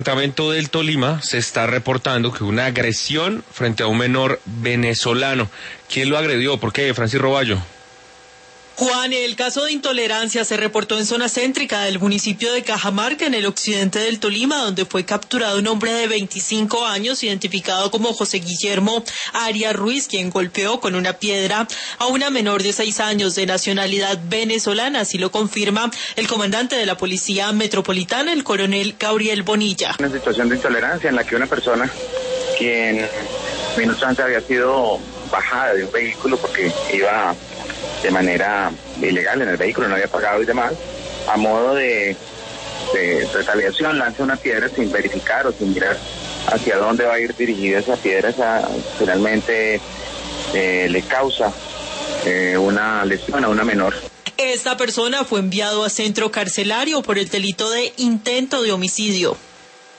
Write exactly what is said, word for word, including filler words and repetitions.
Departamento del Tolima se está reportando que una agresión frente a un menor venezolano. ¿Quién lo agredió? ¿Por qué, Francis Roballo? Juan, el caso de intolerancia se reportó en zona céntrica del municipio de Cajamarca, en el occidente del Tolima, donde fue capturado un hombre de veinticinco años, identificado como José Guillermo Arias Ruiz, quien golpeó con una piedra a una menor de seis años de nacionalidad venezolana. Así lo confirma el comandante de la Policía Metropolitana, el coronel Gabriel Bonilla. Una situación de intolerancia en la que una persona, quien minutos antes había sido bajada de un vehículo porque iba de manera ilegal en el vehículo, no había pagado y demás, a modo de, de retaliación lanza una piedra sin verificar o sin mirar hacia dónde va a ir dirigida esa piedra. Esa, finalmente eh, le causa eh, una lesión a una menor. Esta persona fue enviado a centro carcelario por el delito de intento de homicidio.